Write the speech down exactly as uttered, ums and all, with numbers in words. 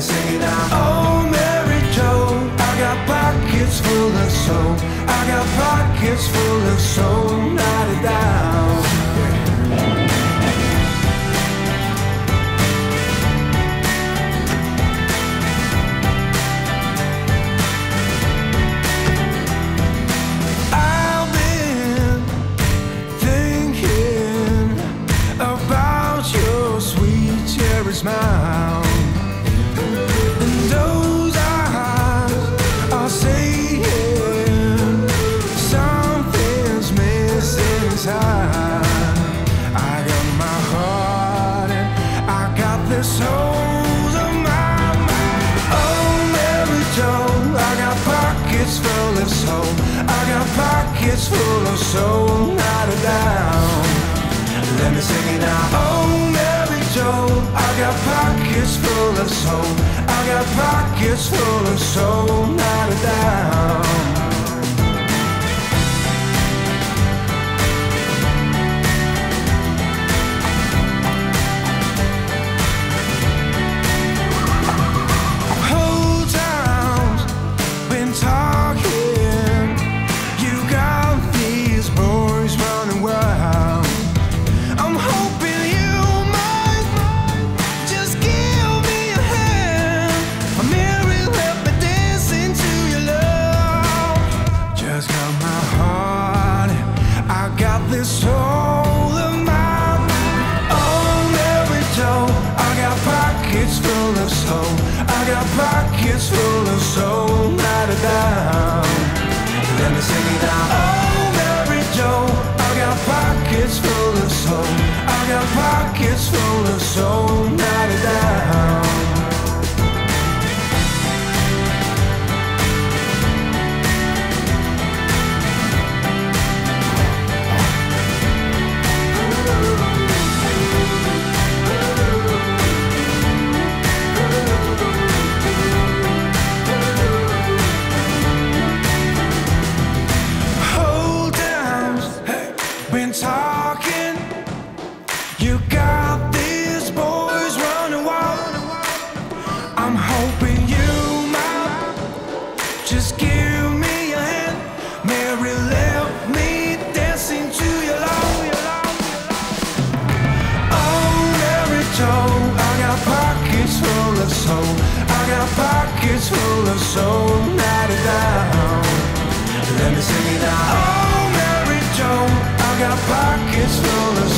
sing it out. Oh, Mary Jo, I got pockets full of soul. I got pockets full of soul, not a doubt. I've been thinking about your sweet cherry smile. Souls of my mind. Oh, Mary Jo, I got pockets full of soul. I got pockets full of soul, not a doubt. Let me sing it out. Oh, Mary Jo, I got pockets full of soul. I got pockets full of soul, not a doubt. Soul of mine. Oh, Mary Jo, I got pockets full of soul. I got pockets full of soul, not a doubt. Let me sing it out. Oh, Mary Jo, I got pockets full of soul. I got pockets full of soul, not a doubt. Been talking, you got these boys running wild. I'm hoping you might just give me a hand. Mary, let me dance into your love. Oh, Mary Jo, I got pockets full of soul. I got pockets full of soul, not a doubt. Let me sing it out. Oh, Mary Jo, I got pockets full of